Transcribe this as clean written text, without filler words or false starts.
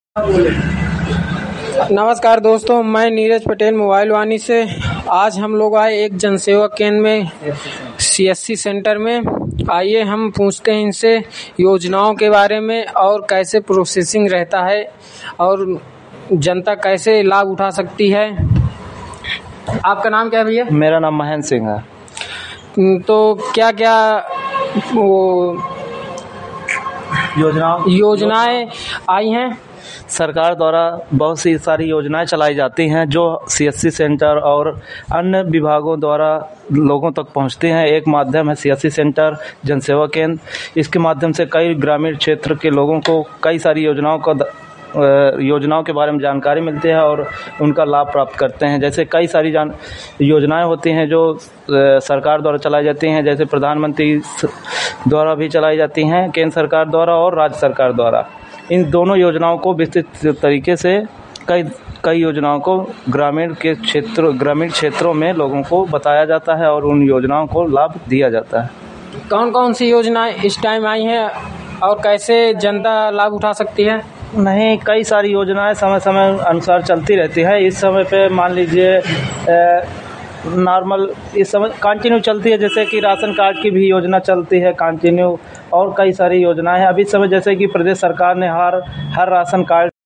नमस्कार दोस्तों, मैं नीरज पटेल मोबाइल वाणी से। आज हम लोग आए एक जनसेवा केंद्र में CSC सेंटर में। आइए हम पूछते हैं इनसे योजनाओं के बारे में और कैसे प्रोसेसिंग रहता है और जनता कैसे लाभ उठा सकती है। आपका नाम क्या है भैया? मेरा नाम महेंद्र सिंह है। तो क्या क्या वो योजनाएं आई हैं? सरकार द्वारा बहुत सी सारी योजनाएं चलाई जाती हैं जो CSC सेंटर और अन्य विभागों द्वारा लोगों तक पहुंचते हैं। एक माध्यम है CSC सेंटर जनसेवा केंद्र। इसके माध्यम से कई ग्रामीण क्षेत्र के लोगों को कई सारी योजनाओं के बारे में जानकारी मिलती है और उनका लाभ प्राप्त करते हैं। जैसे कई सारी योजनाएं होती हैं जो सरकार द्वारा चलाई जाती हैं, जैसे प्रधानमंत्री द्वारा भी चलाई जाती हैं, केंद्र सरकार द्वारा और राज्य सरकार द्वारा। इन दोनों योजनाओं को विस्तृत तरीके से कई योजनाओं को ग्रामीण क्षेत्रों में लोगों को बताया जाता है और उन योजनाओं को लाभ दिया जाता है। कौन कौन सी योजनाएं इस टाइम आई हैं और कैसे जनता लाभ उठा सकती है? नहीं, कई सारी योजनाएं समय समय अनुसार चलती रहती है। इस समय पे मान लीजिए नॉर्मल इस समय कंटिन्यू चलती है, जैसे कि राशन कार्ड की भी योजना चलती है कंटिन्यू, और कई सारी योजनाएं हैं। अभी इस समय जैसे कि प्रदेश सरकार ने हर राशन कार्ड